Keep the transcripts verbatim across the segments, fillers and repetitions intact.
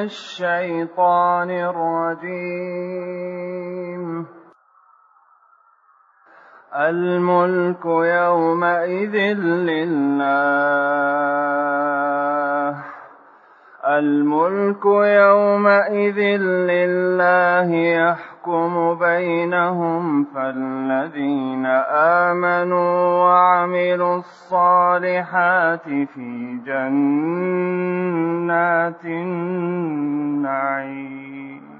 الشيطان الرجيم. الملك يومئذ لله الملك يومئذ لله يحكم بينهم، فالذين آمنوا وعملوا الصالحات في جنات النعيم،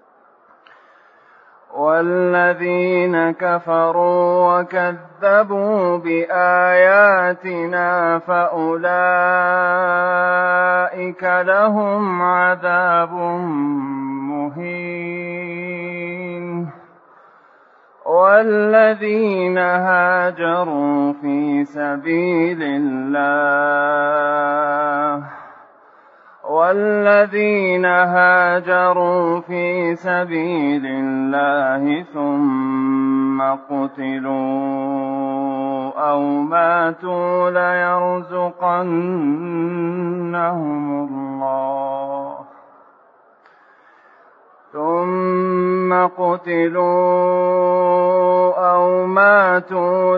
والذين كفروا وكذبوا بآياتنا فأولئك لهم عذاب مهين. والذين هاجروا في سبيل الله والذين هاجروا في سبيل الله ثم قتلوا أو ماتوا ليرزقنهم الله ثم قتلوا أو ماتوا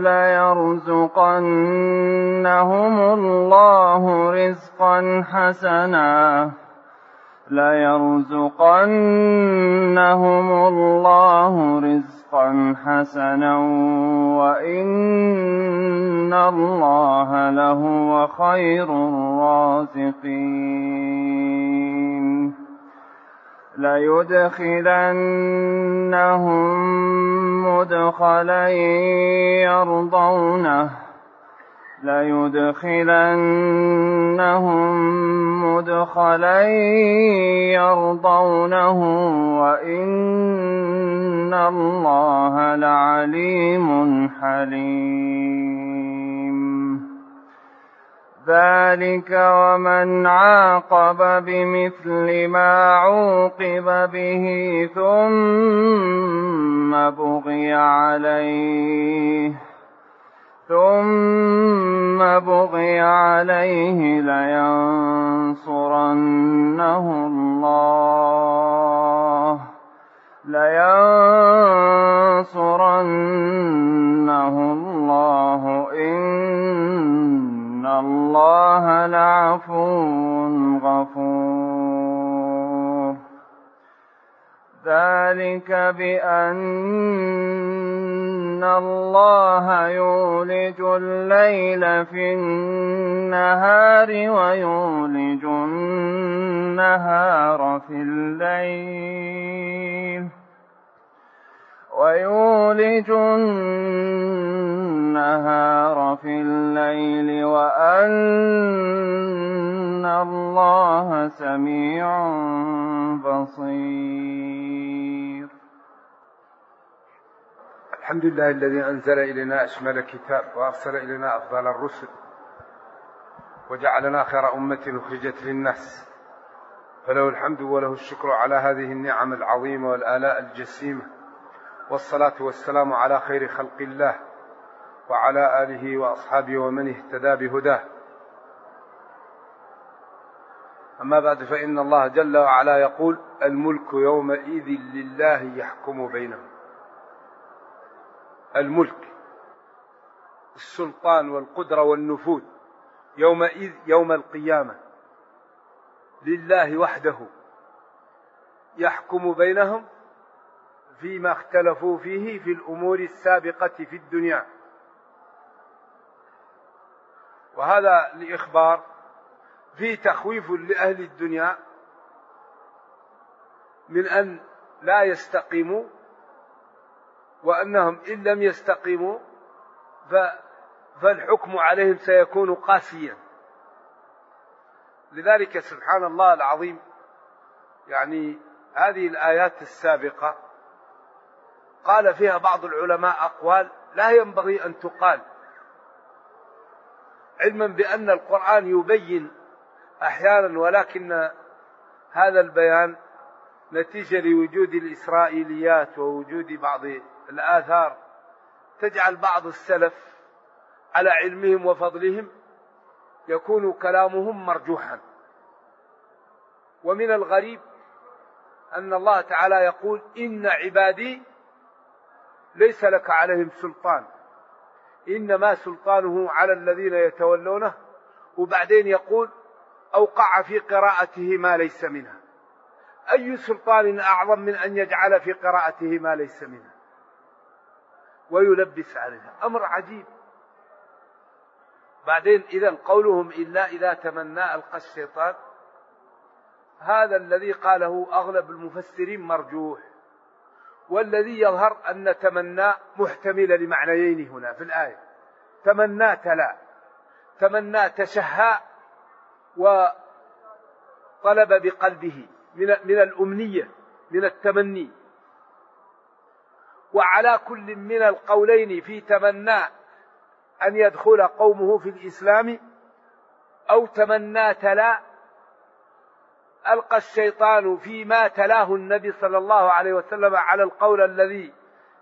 ليرزقنهم الله رزقا حسنا ليرزقنهم الله رزقا حسنا وإن الله لهو خير الرازقين. ليدخلنهم مدخلا يرضونه ليدخلنهم مدخلا يرضونه وإن الله لعليم حليم. ذلك ومن عاقب بمثل ما عوقب به ثم بغي عليه ثم بغي عليه لينصرنه الله لينصرنه الله إن الله لعفو غفور. ذلك بأن الله يولج الليل في النهار ويولج النهار في الليل ويولج النهار في الليل وأن الله سميع بصير. الحمد لله الذي أنزل إلينا أشمل كتاب وأرسل إلينا أفضل الرسل وجعلنا خير أمة أخرجت للناس، فله الحمد وله الشكر على هذه النعم العظيمة والآلاء الجسيمة، والصلاة والسلام على خير خلق الله وعلى آله وأصحابه ومن اهتدى بهداه. أما بعد، فإن الله جل وعلا يقول: الملك يومئذ لله يحكم بينهم. الملك، السلطان والقدرة والنفوذ يومئذ يوم القيامة لله وحده، يحكم بينهم فيما اختلفوا فيه في الأمور السابقة في الدنيا. وهذا لإخبار فيه تخويف لأهل الدنيا من أن لا يستقيموا، وأنهم إن لم يستقيموا فالحكم عليهم سيكون قاسيا. لذلك سبحان الله العظيم، يعني هذه الآيات السابقة قال فيها بعض العلماء أقوال لا ينبغي أن تقال، علما بأن القرآن يبين أحيانا، ولكن هذا البيان نتيجة لوجود الإسرائيليات ووجود بعض الآثار تجعل بعض السلف على علمهم وفضلهم يكون كلامهم مرجوحا، ومن الغريب أن الله تعالى يقول إن عبادي ليس لك عليهم سلطان، إنما سلطانه على الذين يتولونه، وبعدين يقول أوقع في قراءته ما ليس منها. أي سلطان أعظم من أن يجعل في قراءته ما ليس منها ويلبس عليها؟ أمر عجيب. بعدين إذن قولهم إلا إذا تمنى ألقى الشيطان، هذا الذي قاله أغلب المفسرين مرجوح، والذي يظهر أن تمنى محتملة لمعنيين هنا في الآية. تمنى تلا، تمنى تشهى وطلب بقلبه من من الأمنية، من التمني. وعلى كل من القولين في تمنى أن يدخل قومه في الإسلام أو تمنى تلا ألقى الشيطان فيما تلاه النبي صلى الله عليه وسلم على القول الذي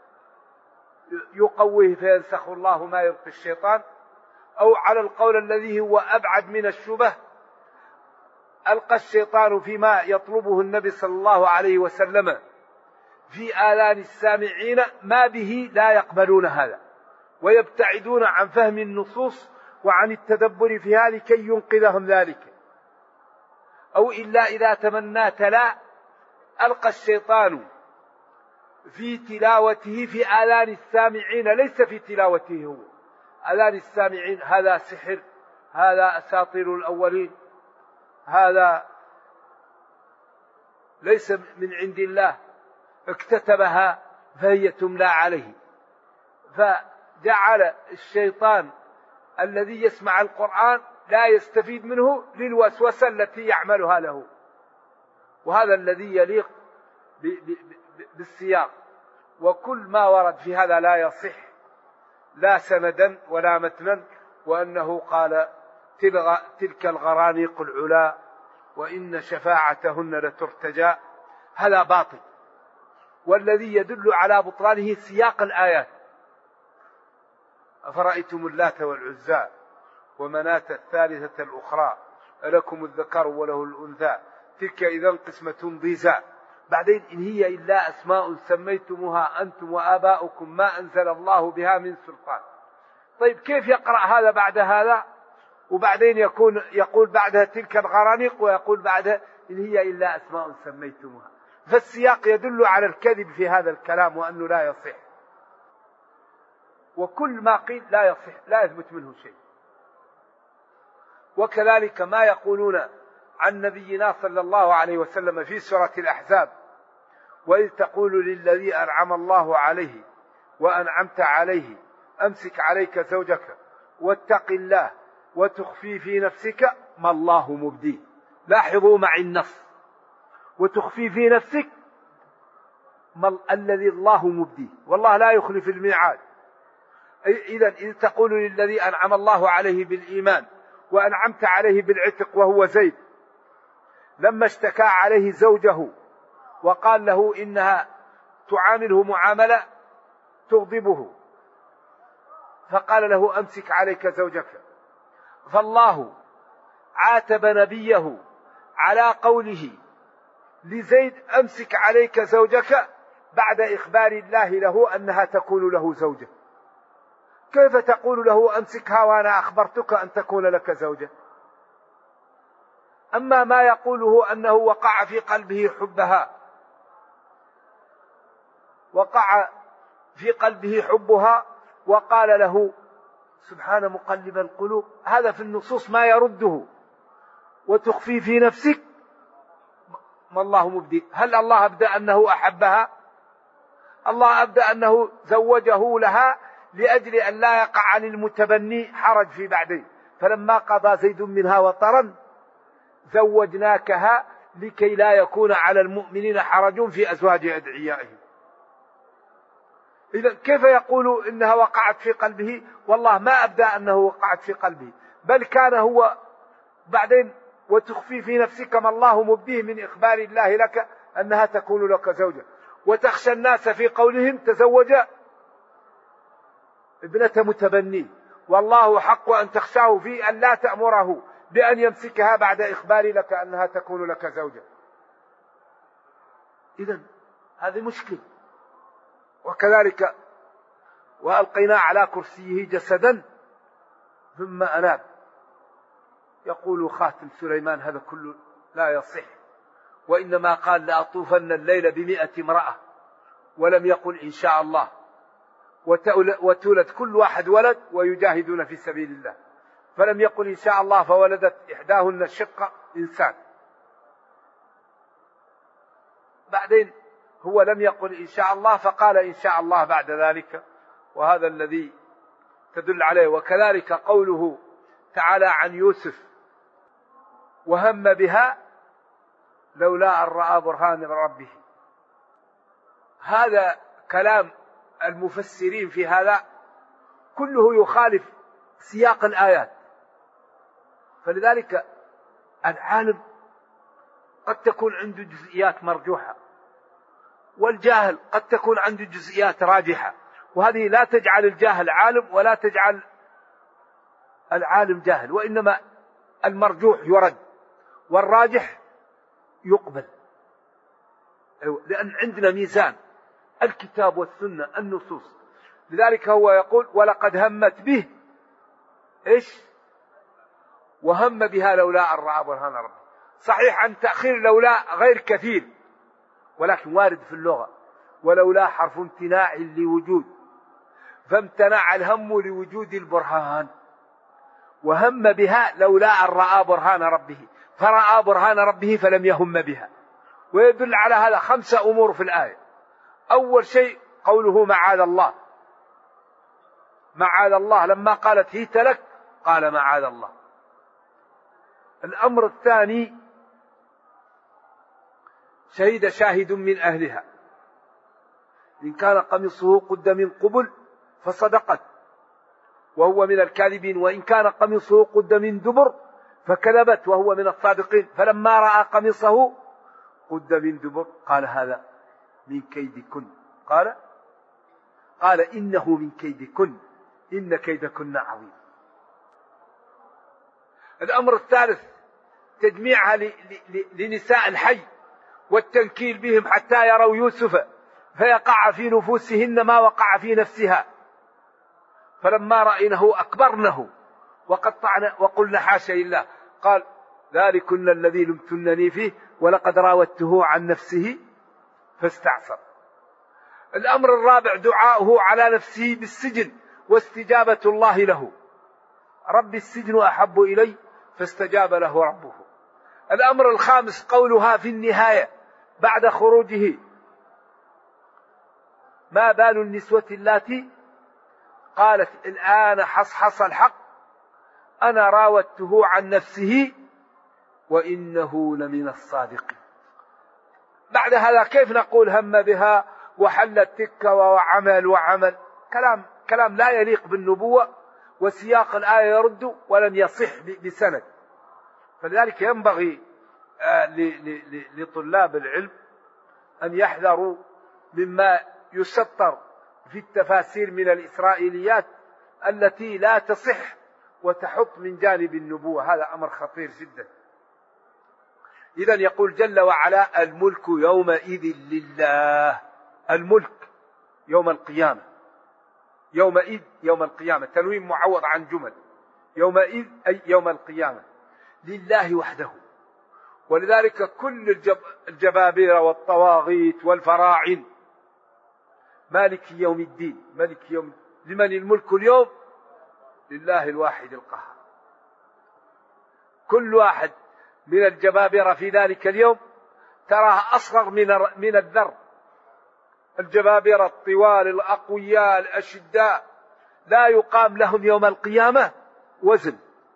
يقويه فينسخ الله ما يلقي الشيطان، أو على القول الذي هو أبعد من الشبه، ألقى الشيطان فيما يطلبه النبي صلى الله عليه وسلم في آذان السامعين ما به لا يقبلون هذا ويبتعدون عن فهم النصوص وعن التدبر فيها لكي ينقذهم ذلك. أو إلا إذا تمنى تلا ألقى الشيطان في تلاوته في آذان السامعين، ليس في تلاوته هو. آذان السامعين هذا سحر، هذا أساطير الأولين، هذا ليس من عند الله، اكتتبها فهي تملى عليه. فجعل الشيطان الذي يسمع القرآن لا يستفيد منه للوسوسة التي يعملها له، وهذا الذي يليق بالسياق. وكل ما ورد في هذا لا يصح لا سندا ولا متنا، وأنه قال تلك الغرانيق العلا وإن شفاعتهن لترتجى، هذا باطل. والذي يدل على بطلانه سياق الآيات: أفرأيتم اللات والعزى ومناة الثالثة الأخرى ألكم الذكر وله الأنثى تلك إذا قسمة ضيزى. بعدين إن هي إلا أسماء سميتموها أنتم وآباؤكم ما أنزل الله بها من سلطان. طيب كيف يقرأ هذا بعد هذا؟ وبعدين يكون يقول بعدها تلك الغرانيق، ويقول بعدها إن هي إلا أسماء سميتموها. فالسياق يدل على الكذب في هذا الكلام وأنه لا يصح، وكل ما قيل لا يصح لا يثبت منه شيء. وكذلك ما يقولون عن نبينا صلى الله عليه وسلم في سورة الأحزاب: وإذ تقول للذي أنعم الله عليه وأنعمت عليه أمسك عليك زوجك واتق الله وتخفي في نفسك ما الله مبديه. لاحظوا معي النص: وتخفي في نفسك ما الذي الله مبديه، والله لا يخلف الميعاد. إذن إذ تقول للذي أنعم الله عليه بالإيمان وأنعمت عليه بالعتق وهو زيد، لما اشتكى عليه زوجه وقال له إنها تعامله معاملة تغضبه، فقال له أمسك عليك زوجك. فالله عاتب نبيه على قوله لزيد أمسك عليك زوجك بعد إخبار الله له أنها تكون له زوجة. كيف تقول له أمسكها وأنا أخبرتك أن تكون لك زوجة؟ أما ما يقوله أنه وقع في قلبه حبها، وقع في قلبه حبها وقال له سبحان مقلب القلوب، هذا في النصوص ما يرده. وتخفي في نفسك ما الله مبدي. هل الله أبدأ أنه أحبها؟ الله أبدأ أنه زوجه لها لأجل أن لا يقع عن المتبني حرج في بعدين. فلما قضى زيد منها وطرا زوجناكها لكي لا يكون على المؤمنين حرج في أزواج أدعيائهم. إذا كيف يقول إنها وقعت في قلبه؟ والله ما أبدأ أنه وقعت في قلبه، بل كان هو بعدين وتخفي في نفسك ما الله مبديه من إخبار الله لك أنها تكون لك زوجة. وتخشى الناس في قولهم تزوج ابنة متبني، والله حق أن تخشاه في أن لا تأمره بأن يمسكها بعد إخبار لك أنها تكون لك زوجة. إذن هذه مشكلة. وكذلك وألقينا على كرسيه جسدا ثم أناب. يقول خاتم سليمان هذا كله لا يصح، وإنما قال لأطوفن الليل بمئة امرأة، ولم يقل إن شاء الله. وتولد كل واحد ولد ويجاهدون في سبيل الله، فلم يقل إن شاء الله فولدت إحداهن الشقة إنسان. بعدين هو لم يقل إن شاء الله فقال إن شاء الله بعد ذلك، وهذا الذي تدل عليه. وكذلك قوله تعالى عن يوسف وهم بها لولا أن رأى برهان من ربه، هذا كلام المفسرين في هذا كله يخالف سياق الآيات. فلذلك العالم قد تكون عنده جزئيات مرجوحة، والجاهل قد تكون عنده جزئيات راجحة، وهذه لا تجعل الجاهل عالم ولا تجعل العالم جاهل، وإنما المرجوح يرد والراجح يقبل، لأن عندنا ميزان الكتاب والسنة النصوص. لذلك هو يقول ولقد همت به إيش وهم بها لولا أن رأى برهان ربه. صحيح أن تأخير لولا غير كثير، ولكن وارد في اللغة، ولولا حرف امتناع لوجود، فامتنع الهم لوجود البرهان، وهم بها لولا أن رأى برهان ربه، فرأى برهان ربه فلم يهم بها. ويدل على هذا خمسة أمور في الآية. أول شيء قوله معاذ الله، معاذ الله لما قالت هيت لك قال معاذ الله. الأمر الثاني شهد شاهد من أهلها إن كان قميصه قد من قبل فصدقت وهو من الكاذبين، وإن كان قميصه قد من دبر فكذبت وهو من الصادقين. فلما رأى قميصه قد من دبر قال هذا من كيدكن، قال قال إنه من كيدكن إن كيدكن عظيم. الأمر الثالث تجميعها لنساء الحي والتنكيل بهم حتى يروا يوسف فيقع في نفوسهن ما وقع في نفسها، فلما رأينه أكبرنه وقطعنا وقلنا حاشا لله، قال ذلكن الذي لمتنني فيه ولقد راودته عن نفسه فاستعصر. الأمر الرابع دعاؤه على نفسه بالسجن واستجابة الله له، رب السجن أحب إلي فاستجاب له ربه. الأمر الخامس قولها في النهاية بعد خروجه ما بال النسوة اللاتي قالت الآن حصحص الحق أنا راودته عن نفسه وإنه لمن الصادقين. بعد هذا كيف نقول هم بها وحلت تكة وعمل وعمل؟ كلام كلام لا يليق بالنبوة، وسياق الآية يرد ولم يصح بسند. فلذلك ينبغي لطلاب العلم أن يحذروا مما يسطر في التفاسير من الإسرائيليات التي لا تصح وتحط من جانب النبوة، هذا أمر خطير جدا. إذن يقول جل وعلا الملك يومئذ لله، الملك يوم القيامة، يومئذ يوم القيامة تنوين معوض عن جمل، يومئذ أي يوم القيامة لله وحده. ولذلك كل الجب الجبابرة والطواغيت والفراعين مالك يوم الدين، مالك يوم لمن الملك اليوم؟ لله الواحد القهار. كل واحد من الجبابرة في ذلك اليوم تراها أصغر من من الذر. الجبابرة الطوال الأقوياء الأشداء لا يقام لهم يوم القيامة وزن،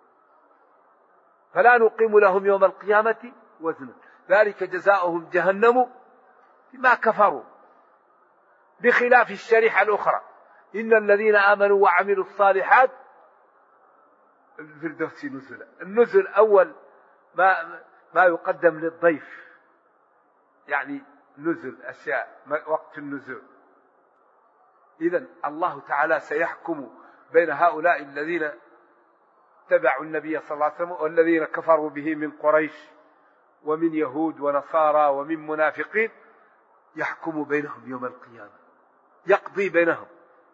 فلا نقيم لهم يوم القيامة وزنا، ذلك جزاؤهم جهنم بما كفروا. بخلاف الشريحة الأخرى إن الذين آمنوا وعملوا الصالحات الفردوس نزلا. النزل أول ما ما يقدم للضيف، يعني نزل أشياء وقت النزول. إذن الله تعالى سيحكم بين هؤلاء الذين اتبعوا النبي صلى الله عليه وسلم والذين كفروا به من قريش ومن يهود ونصارى ومن منافقين، يحكم بينهم يوم القيامة، يقضي بينهم.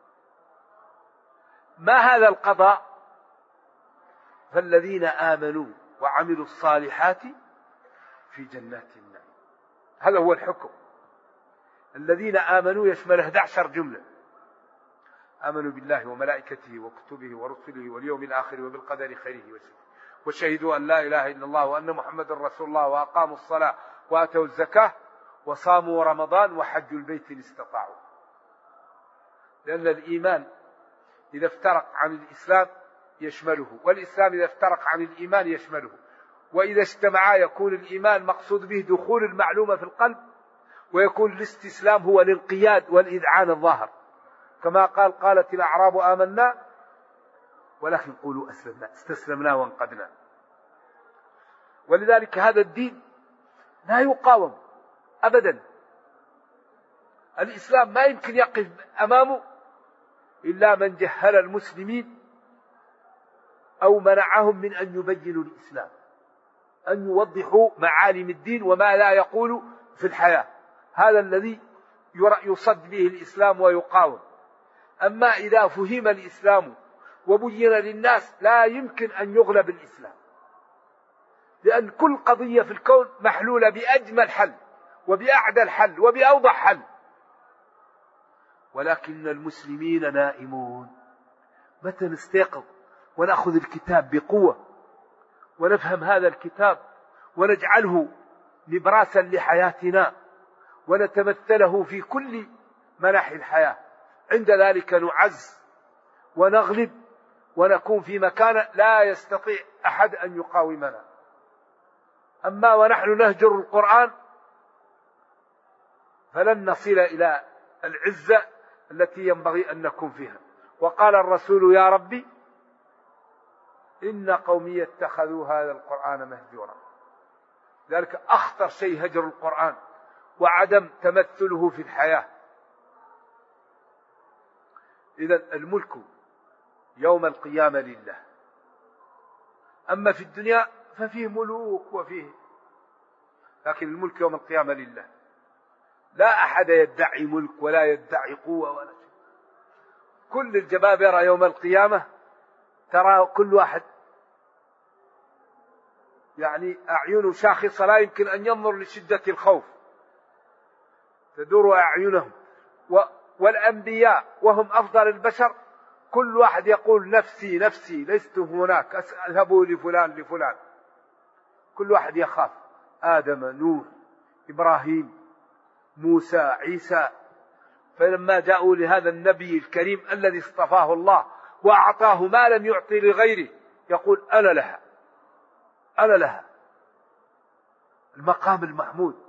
ما هذا القضاء؟ فالذين آمنوا وعملوا الصالحات في جنات النعيم. هذا هو الحكم. الذين آمنوا يشمل أحد عشر جملة: آمنوا بالله وملائكته وكتبه ورسله واليوم الآخر وبالقدر خيره وشره، وشهدوا أن لا إله إلا الله وأن محمد رسول الله، وأقاموا الصلاة وآتوا الزكاة وصاموا رمضان وحجوا البيت إن استطاعوا. لأن الإيمان إذا افترق عن الإسلام يشمله، والإسلام إذا افترق عن الإيمان يشمله، وإذا اجتمعا يكون الإيمان مقصود به دخول المعلومة في القلب، ويكون الاستسلام هو الانقياد والإذعان الظاهر، كما قال: قالت الأعراب آمنا ولكن قولوا أسلمنا، استسلمنا وانقدنا. ولذلك هذا الدين لا يقاوم أبدا. الإسلام ما يمكن يقف أمامه إلا من جهل المسلمين أو منعهم من أن يبينوا الإسلام، أن يوضحوا معالم الدين وما لا يقول في الحياة. هذا الذي يصد به الإسلام ويقاوم. أما إذا فهم الإسلام وبين للناس لا يمكن أن يغلب الإسلام، لأن كل قضية في الكون محلولة بأجمل حل وبأعدل حل وبأوضح حل. ولكن المسلمين نائمون. متى نستيقظ ونأخذ الكتاب بقوة ونفهم هذا الكتاب ونجعله نبراسا لحياتنا ونتمثله في كل مناحي الحياة، عند ذلك نعز ونغلب ونكون في مكان لا يستطيع أحد أن يقاومنا. أما ونحن نهجر القرآن فلن نصل إلى العزة التي ينبغي أن نكون فيها. وقال الرسول: يا ربي إن قومي اتخذوا هذا القرآن مهجورا. ذلك أخطر شيء هجر القرآن وعدم تمثله في الحياة. إذن الملك يوم القيامة لله. أما في الدنيا ففيه ملوك وفيه، لكن الملك يوم القيامة لله. لا أحد يدعي ملك ولا يدعي قوة ولا شيء. كل الجبابرة يوم القيامة ترى كل واحد يعني أعين شاخصة لا يمكن أن ينظر لشدة الخوف، تدور أعينهم. والأنبياء وهم أفضل البشر كل واحد يقول: نفسي نفسي، لست هناك، اذهبوا لفلان لفلان. كل واحد يخاف. آدم، نوح، إبراهيم، موسى، عيسى. فلما جاءوا لهذا النبي الكريم الذي اصطفاه الله وأعطاه ما لم يعطي لغيره يقول: أنا لها أنا لها المقام المحمود.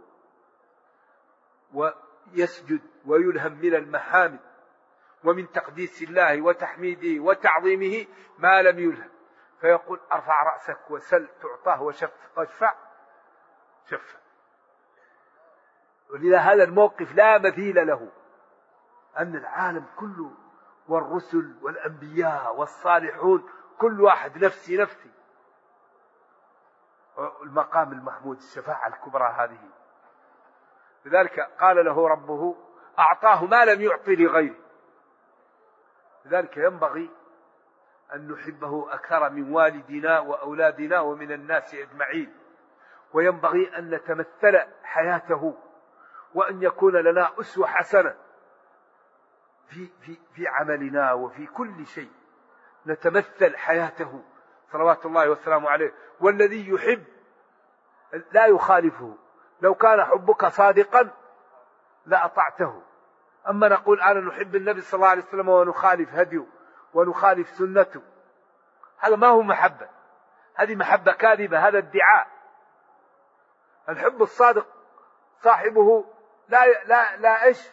ويسجد ويلهم من المحامد ومن تقديس الله وتحميده وتعظيمه ما لم يلهم، فيقول: ارفع رأسك وسل تعطاه واشفع شفع. ولذا هذا الموقف لا مثيل له، أن العالم كله والرسل والأنبياء والصالحون كل واحد نفسي نفسي. المقام المحمود، الشفاعة الكبرى هذه. لذلك قال له ربه: أعطاه ما لم يعطي لغيره. لذلك ينبغي أن نحبه أكثر من والدنا وأولادنا ومن الناس أجمعين، وينبغي أن نتمثل حياته وأن يكون لنا أسوة حسنة في, في, في عملنا وفي كل شيء، نتمثل حياته صلوات الله والسلام عليه. والذي يحب لا يخالفه. لو كان حبك صادقا لأطعته. أما نقول أنا نحب النبي صلى الله عليه وسلم ونخالف هديه ونخالف سنته، هذا ما هو محبة، هذه محبة كاذبة، هذا ادعاء. الحب الصادق صاحبه لا لا لا إيش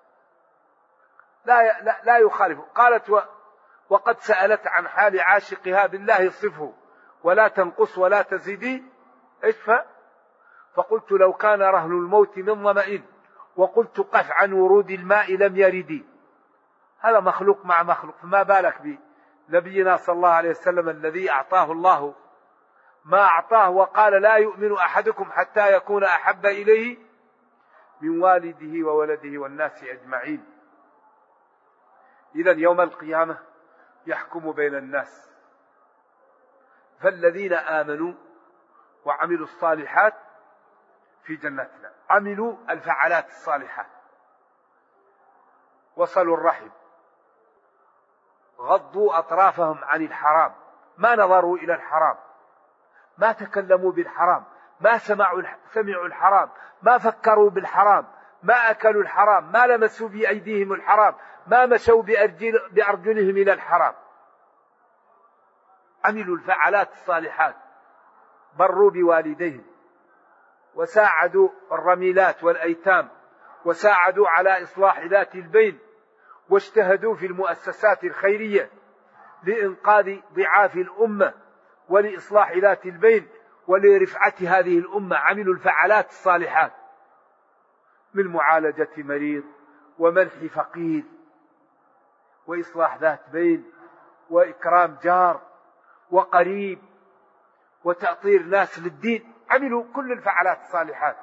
لا لا, لا يخالفه. قالت: و وقد سألت عن حال عاشقها بالله صفه ولا تنقص ولا تزيدي إيش. فقلت: لو كان رهن الموت من ظمأ وقلت قف عن ورود الماء لم يردي. هذا مخلوق مع مخلوق، فما بالك بنبينا صلى الله عليه وسلم الذي أعطاه الله ما أعطاه، وقال: لا يؤمن أحدكم حتى يكون أحب إليه من والده وولده والناس أجمعين. إذن يوم القيامة يحكم بين الناس، فالذين آمنوا وعملوا الصالحات في جناتنا، عملوا الفعالات الصالحات، وصلوا الرحم، غضوا أطرافهم عن الحرام، ما نظروا إلى الحرام، ما تكلموا بالحرام، ما سمعوا سمعوا الحرام، ما فكروا بالحرام، ما أكلوا الحرام، ما لمسوا بأيديهم الحرام، ما مشوا بأرجل بأرجلهم إلى الحرام. عملوا الفعالات الصالحات، بروا بوالديهم، وساعدوا الرميلات والأيتام، وساعدوا على إصلاح ذات البين، واجتهدوا في المؤسسات الخيرية لإنقاذ ضعاف الأمة ولإصلاح ذات البين ولرفعة هذه الأمة. عملوا الفعالات الصالحات من معالجة مريض ومنح فقير وإصلاح ذات بين وإكرام جار وقريب وتأطير ناس للدين. عملوا كل الفعالات الصالحات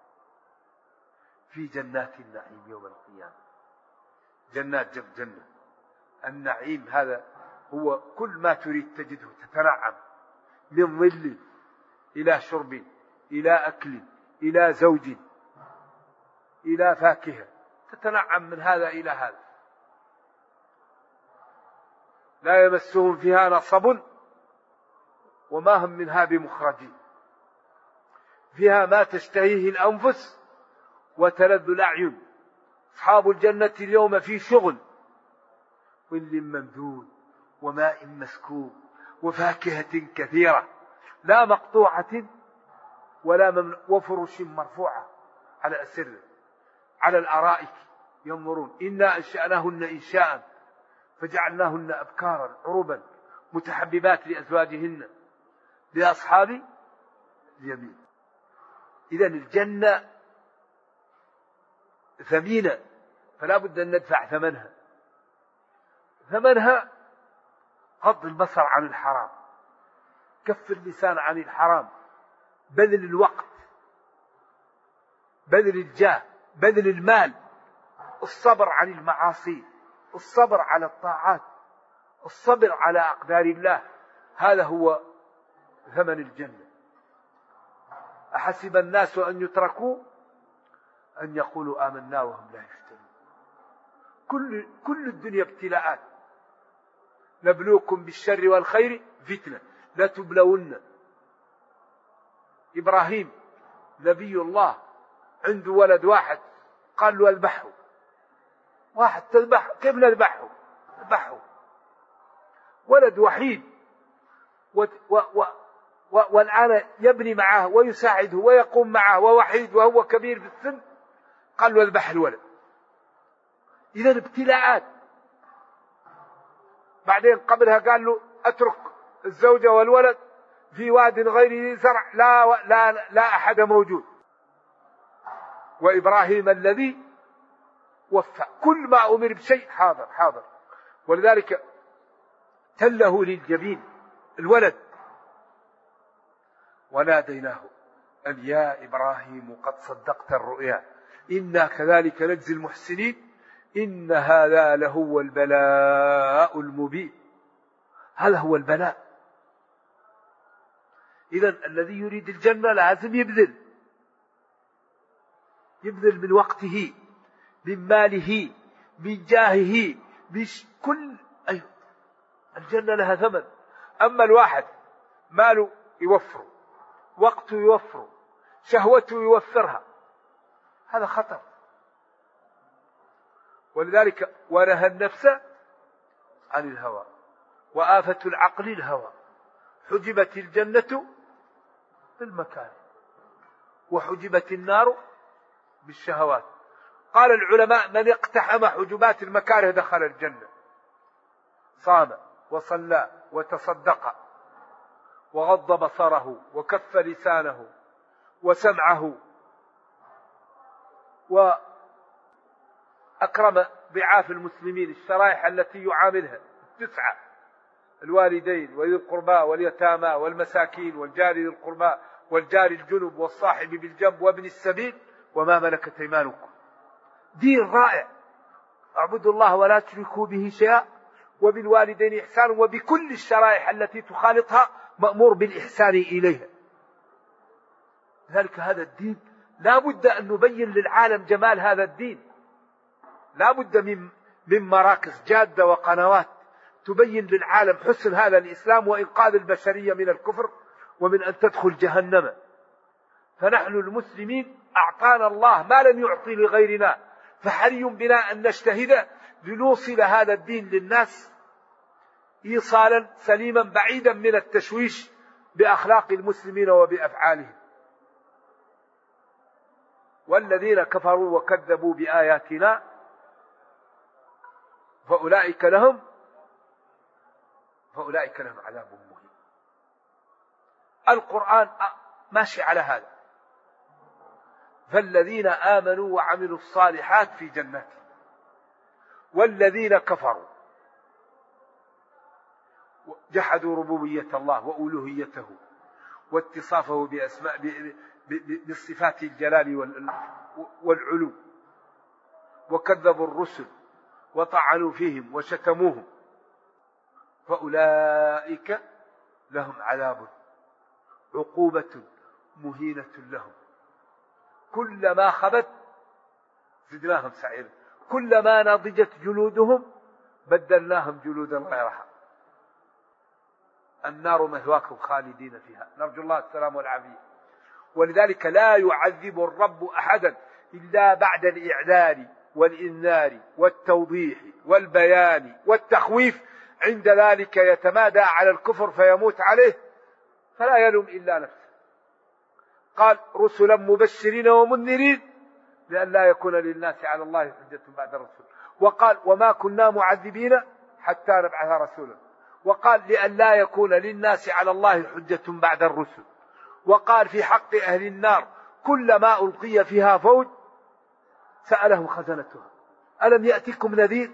في جنات النعيم يوم القيامة. جنات جنب جنة، النعيم هذا هو كل ما تريد تجده، تتنعم من ظل إلى شرب إلى أكل إلى زوج إلى فاكهة، تتنعم من هذا إلى هذا، لا يمسهم فيها نصب وما هم منها بمخرجين، فيها ما تشتهيه الأنفس وتلذ الأعين. أصحاب الجنة اليوم في شغل، ظل ممدود وماء مسكوب وفاكهة كثيرة لا مقطوعة ولا ممنوع، وفرش مرفوعة على أسر على الأرائك ينظرون. إنا أنشأناهن إنشاء فجعلناهن أبكارا عربا متحببات لأزواجهن لأصحاب اليمين. إذن الجنة ثمينة، فلا بد أن ندفع ثمنها. ثمنها غض البصر عن الحرام، كف اللسان عن الحرام، بذل الوقت، بذل الجاه، بذل المال، الصبر عن المعاصي، الصبر على الطاعات، الصبر على أقدار الله. هذا هو ثمن الجنة. أحسب الناس أن يتركوا أن يقولوا آمنا وهم لا يفتنون. كل كل الدنيا ابتلاءات، نبلوكم بالشر والخير فتنة لا تبلون. إبراهيم نبي الله عنده ولد واحد، قال له اذبحه. واحد تذبح؟ كيف نذبحه؟ اذبحه. ولد وحيد و و و و والآن يبني معه ويساعده ويقوم معه ووحيد وهو كبير في السن، قال له اذبح الولد. إذا ابتلاءات. بعدين قبلها قال له اترك الزوجة والولد في واد غير ذي زرع لا, لا, لا أحد موجود. وإبراهيم الذي وفى، كل ما أمر بشيء حاضر حاضر. ولذلك تله للجبين الولد، وناديناه أن يا إبراهيم قد صدقت الرؤيا إنا كذلك نجزي المحسنين إن هذا لهو البلاء المبين. هذا هو البلاء. إذن الذي يريد الجنة لازم يبذل يبذل من وقته، من ماله، من جاهه، بكل أيوة. الجنة لها ثمن. أما الواحد ماله يوفره، وقته يوفره، شهوته يوفرها، هذا خطر. ولذلك ونهى النفس عن الهوى، وآفة العقل الهوى. حجبت الجنة بالمكاره وحجبت النار بالشهوات. قال العلماء من اقتحم حجبات المكاره دخل الجنة. صام وصلى وتصدق وغض بصره وكف لسانه وسمعه وأكرم ضعاف المسلمين، الشرائح التي يعاملها تسعة: الوالدين وذي القربى واليتامى والمساكين والجار ذي القربى والجار الجنب والصاحب بالجنب وابن السبيل وما ملكت أيمانكم. دين رائع، اعبدوا الله ولا تشركوا به شيئا وبالوالدين إحسانا، وبكل الشرائع التي تخالطها مأمور بالإحسان إليها. لذلك هذا الدين لا بد أن نبين للعالم جمال هذا الدين، لا بد من من مراكز جادة وقنوات تبين للعالم حسن هذا الإسلام وإنقاذ البشرية من الكفر ومن أن تدخل جهنم. فنحن المسلمين أعطانا الله ما لم يعطي لغيرنا، فحري بنا أن نجتهد لنوصل هذا الدين للناس إيصالا سليما بعيدا من التشويش بأخلاق المسلمين وبأفعالهم. والذين كفروا وكذبوا بآياتنا فأولئك لهم فأولئك لهم عذاب مهين. القرآن ماشي على هذا. فالذين آمنوا وعملوا الصالحات في جنات، والذين كفروا جحدوا ربوبية الله وألوهيته واتصافه بأسماء بالصفات الجلال والعلو، وكذبوا الرسل وطعنوا فيهم وشتموهم، فأولئك لهم عذاب عقوبة مهينة لهم، كلما خبت زدناهم سعيرا، كلما نضجت جلودهم بدلناهم جلودا غيرها. النار مثواكم خالدين فيها، نرجو الله السلام والعافية. ولذلك لا يعذب الرب أحدا إلا بعد الإعلان والإنذار والتوضيح والبيان والتخويف، عند ذلك يتمادى على الكفر فيموت عليه فلا يلوم إلا نفسه. قال رسلا مبشرين ومنذرين لأن لا يكون للناس على الله حجة بعد الرسول، وقال وما كنا معذبين حتى نبعث رسولا، وقال لأن لا يكون للناس على الله حجة بعد الرسل، وقال في حق أهل النار كلما ألقي فيها فوج سألهم خزنتها ألم يأتكم نذير.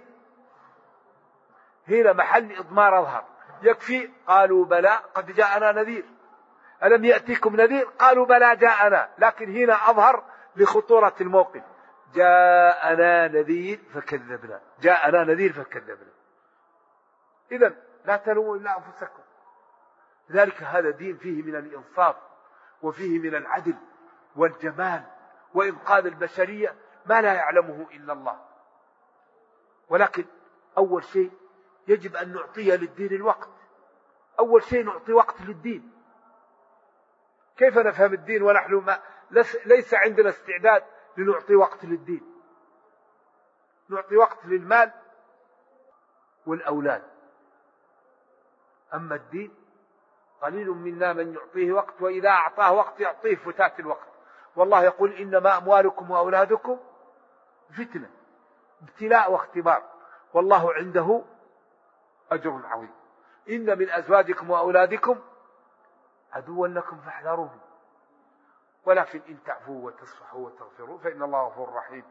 هنا محل إضمار أظهر، يكفي قالوا بلى قد جاءنا نذير. ألم يأتكم نذير قالوا بلى جاءنا، لكن هنا أظهر لخطورة الموقف، جاءنا نذير فكذبنا، جاءنا نذير فكذبنا. إذن لا تلوموا إلا أنفسكم. لذلك هذا دين فيه من الإنصاف وفيه من العدل والجمال وإنقاذ البشرية ما لا يعلمه إلا الله. ولكن أول شيء يجب أن نعطيه للدين الوقت. أول شيء نعطي وقت للدين. كيف نفهم الدين ونحن ما ليس عندنا استعداد لنعطي وقت للدين؟ نعطي وقت للمال والأولاد، أما الدين قليل منا من يعطيه وقت، وإذا أعطاه وقت يعطيه فتات الوقت. والله يقول إنما أموالكم وأولادكم فتنة، ابتلاء واختبار، والله عنده أجر عظيم. إن من أزواجكم وأولادكم عدوا لكم فاحذروهم، ولكن إن تعفوا وتصفحوا وتغفروا فإن الله غفور رحيم.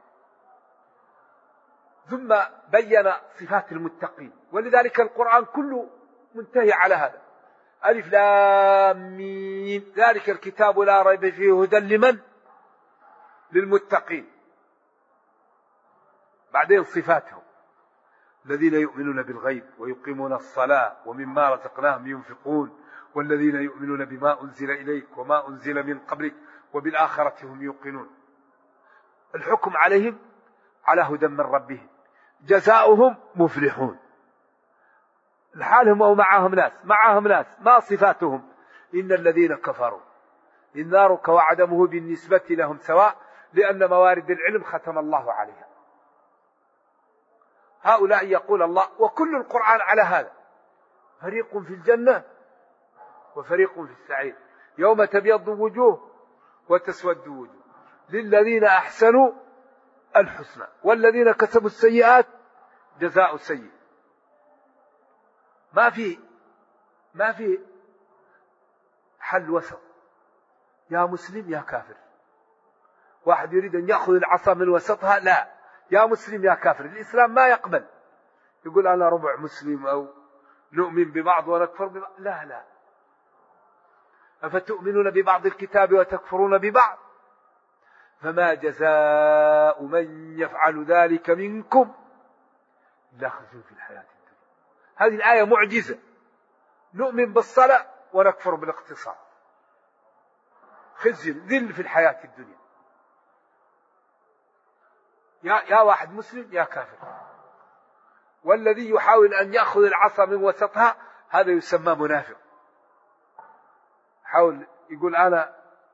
ثم بين صفات المتقين، ولذلك القرآن كله منتهي على هذا. ألف لام ميم ذلك الكتاب لا ريب فيه هدى لمن؟ للمتقين. بعدين صفاتهم الذين يؤمنون بالغيب ويقيمون الصلاة ومما رزقناهم ينفقون، والذين يؤمنون بما أنزل إليك وما أنزل من قبلك وبالآخرة هم يوقنون. الحكم عليهم على هدى من ربهم، جزاؤهم مفلحون. الحالهم أو معهم ناس معهم ناس ما صفاتهم؟ إن الذين كفروا النار كوعدمه بالنسبة لهم سواء، لأن موارد العلم ختم الله عليها. هؤلاء يقول الله، وكل القرآن على هذا، فريق في الجنة وفريق في السعير، يوم تبيض وجوه وتسود وجوه، للذين أحسنوا الحسنى والذين كسبوا السيئات جزاء سيء. ما في ما في حل وسط، يا مسلم يا كافر. واحد يريد أن يأخذ العصا من وسطها، لا، يا مسلم يا كافر. الإسلام ما يقبل يقول أنا ربع مسلم أو نؤمن ببعض ونكفر ببعض، لا لا. أفتؤمنون ببعض الكتاب وتكفرون ببعض؟ فما جزاء من يفعل ذلك منكم إلا خزي في الحياة الدنيا. هذه الآية معجزة، نؤمن بالصلاة ونكفر بالاقتصاد، خزي ذل في الحياة الدنيا، يا يا واحد مسلم يا كافر. والذي يحاول أن يأخذ العصا من وسطها هذا يسمى منافق، حاول يقول أنا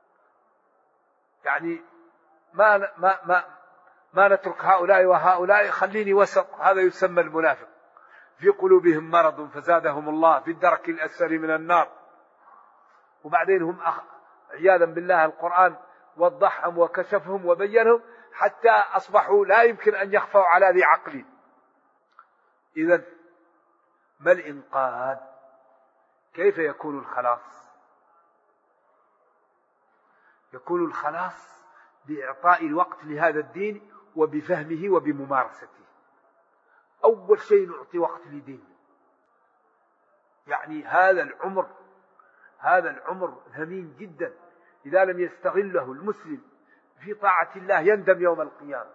يعني ما ما ما ما نترك هؤلاء وهؤلاء، خليني وسط، هذا يسمى المنافق. في قلوبهم مرض فزادهم الله في الدرك الأسفل من النار. وبعدين هم أخ... عياذا بالله القرآن وضحهم وكشفهم وبينهم حتى أصبحوا لا يمكن أن يخفوا على ذي عقل. إذن ما الإنقاذ؟ كيف يكون الخلاص؟ يكون الخلاص بإعطاء الوقت لهذا الدين وبفهمه وبممارسته. أول شيء نعطي وقت لدينه، يعني هذا العمر هذا العمر ثمين جدا، إذا لم يستغله المسلم في طاعة الله يندم يوم القيامة.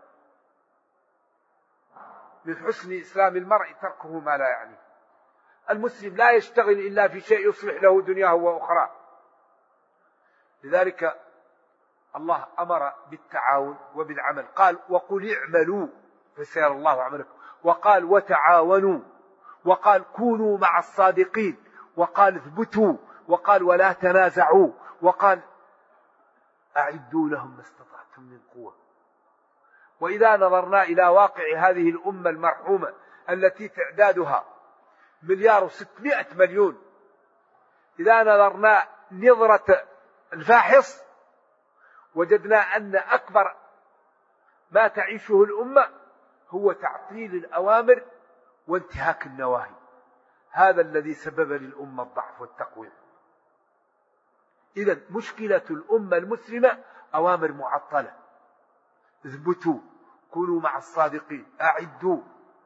من حسن إسلام المرء تركه ما لا يعنيه. المسلم لا يشتغل إلا في شيء يصلح له دنياه وأخرى. لذلك الله أمر بالتعاون وبالعمل، قال وقل اعملوا فسيرى الله عملكم، وقال وتعاونوا، وقال كونوا مع الصادقين، وقال اثبتوا، وقال ولا تنازعوا، وقال أعدوا لهم ما استطعتم من قوة. وإذا نظرنا إلى واقع هذه الأمة المرحومة التي تعدادها مليار وستمائة مليون، إذا نظرنا نظرة الفاحص وجدنا أن أكبر ما تعيشه الأمة هو تعطيل الأوامر وانتهاك النواهي. هذا الذي سبب للأمة الضعف والتقويم. إذن مشكلة الأمة المسلمة أوامر معطلة. اثبتوا، كونوا مع الصادقين، أعدوا،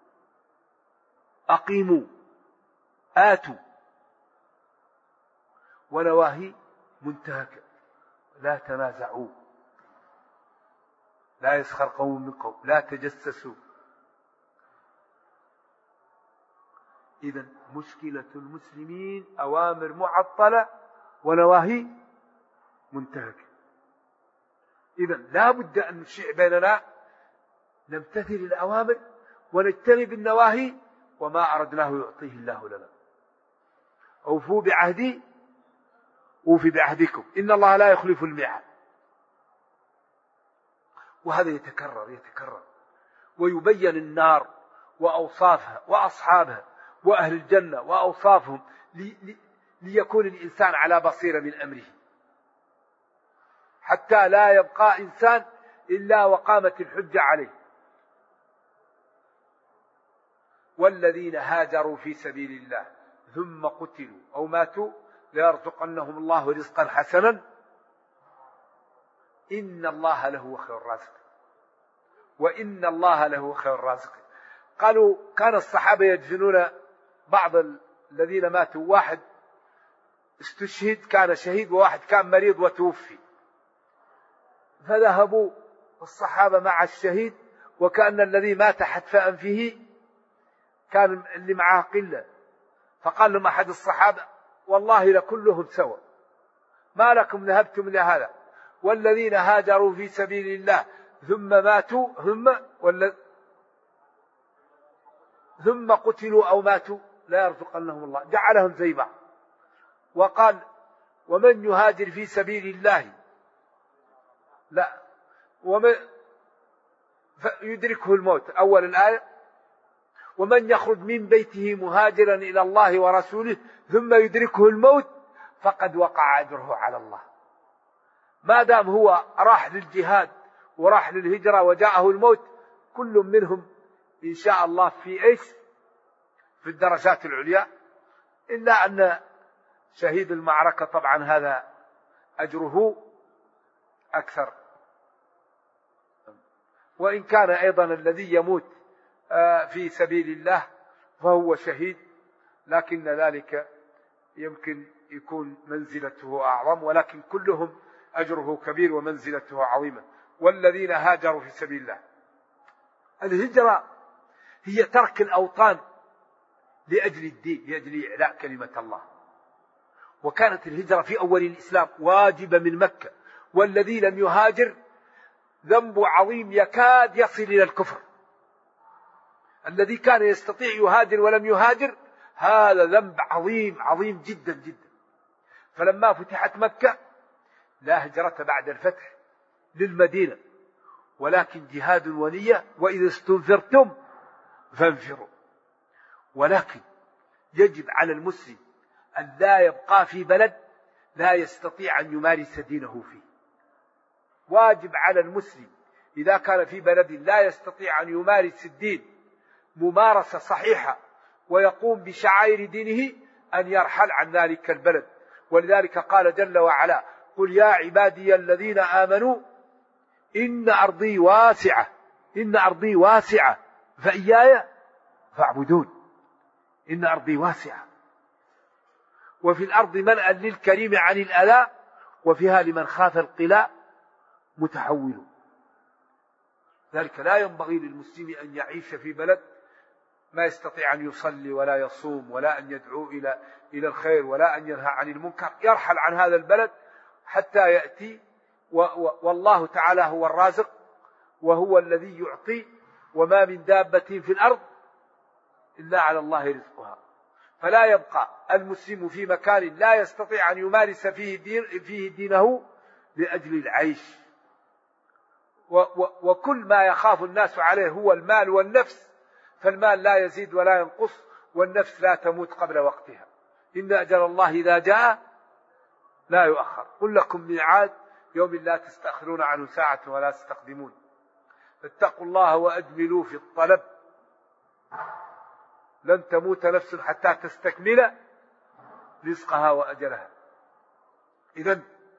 أقيموا، آتوا، ونواهي منتهكة. لا تنازعوا، لا يسخر قوم من قوم، لا تجسسوا. إذن مشكلة المسلمين أوامر معطلة ونواهي منتهكة. إذن لا بد أن نشيع بيننا نمتثل الأوامر ونجتنب النواهي، وما أردناه يعطيه الله لنا. أوفوا بعهدي أوفي بعهدكم إن الله لا يخلف الميعاد. وهذا يتكرر يتكرر ويبين النار وأوصافها وأصحابها وأهل الجنة وأوصافهم لي لي ليكون الإنسان على بصيرة من أمره، حتى لا يبقى إنسان إلا وقامت الحجة عليه. والذين هاجروا في سبيل الله ثم قتلوا أو ماتوا ليرزقنهم الله رزقا حسنا إن الله له خير الرازق وإن الله له خير الرازق. قالوا كان الصحابة يدفنون بعض الذين ماتوا، واحد استشهد كان شهيد وواحد كان مريض وتوفي، فذهبوا الصحابة مع الشهيد وكأن الذي مات حتف أنفه كان اللي معاه قلة، فقال لهم أحد الصحابة والله لكلهم سوا، ما لكم ذهبتم لهذا؟ والذين هاجروا في سبيل الله ثم ماتوا ثم ولا ثم قتلوا أو ماتوا لا يرزقنهم الله، جعلهم زي بعض. وقال ومن يهاجر في سبيل الله لا ومن يدركه الموت أول الآية، ومن يخرج من بيته مهاجرا إلى الله ورسوله ثم يدركه الموت فقد وقع أجره على الله. ما دام هو راح للجهاد وراح للهجرة وجاءه الموت كل منهم إن شاء الله في إيش في الدرجات العليا، إلا أن شهيد المعركة طبعا هذا أجره أكثر، وإن كان أيضا الذي يموت في سبيل الله فهو شهيد، لكن ذلك يمكن يكون منزلته أعظم، ولكن كلهم أجره كبير ومنزلته عظيمة. والذين هاجروا في سبيل الله. الهجرة هي ترك الأوطان لأجل الدين، لأجل إعلاء كلمة الله. وكانت الهجرة في أول الإسلام واجبة من مكة، والذي لم يهاجر ذنب عظيم يكاد يصل إلى الكفر. الذي كان يستطيع يهاجر ولم يهاجر هذا ذنب عظيم عظيم جدا جدا. فلما فتحت مكة لا هجرة بعد الفتح للمدينة، ولكن جهاد ونية، وإذا استنفرتم فانفروا. ولكن يجب على المسلم أن لا يبقى في بلد لا يستطيع أن يمارس دينه فيه. واجب على المسلم إذا كان في بلد لا يستطيع أن يمارس الدين ممارسة صحيحة ويقوم بشعائر دينه أن يرحل عن ذلك البلد. ولذلك قال جل وعلا: قل يا عبادي الذين آمنوا إن أرضي واسعة إن أرضي واسعة فإياي فاعبدون. إن أرضي واسعة، وفي الأرض ملأ للكريم عن الأذى، وفيها لمن خاف القلاء متحول. ذلك لا ينبغي للمسلم أن يعيش في بلد ما يستطيع أن يصلي ولا يصوم ولا أن يدعو إلى إلى الخير ولا أن ينهى عن المنكر. يرحل عن هذا البلد حتى يأتي، والله تعالى هو الرازق وهو الذي يعطي، وما من دابة في الأرض إلا على الله رزقها. فلا يبقى المسلم في مكان لا يستطيع أن يمارس فيه, دين فيه دينه لأجل العيش. وكل ما يخاف الناس عليه هو المال والنفس، فالمال لا يزيد ولا ينقص، والنفس لا تموت قبل وقتها. إن أجل الله إذا جاء لا يؤخر. قل لكم ميعاد يوم لا تستأخرون عنه ساعة ولا تستقدمون. فاتقوا الله وأجملوا في الطلب، لن تموت نفس حتى تستكمل رزقها وأجلها. إذن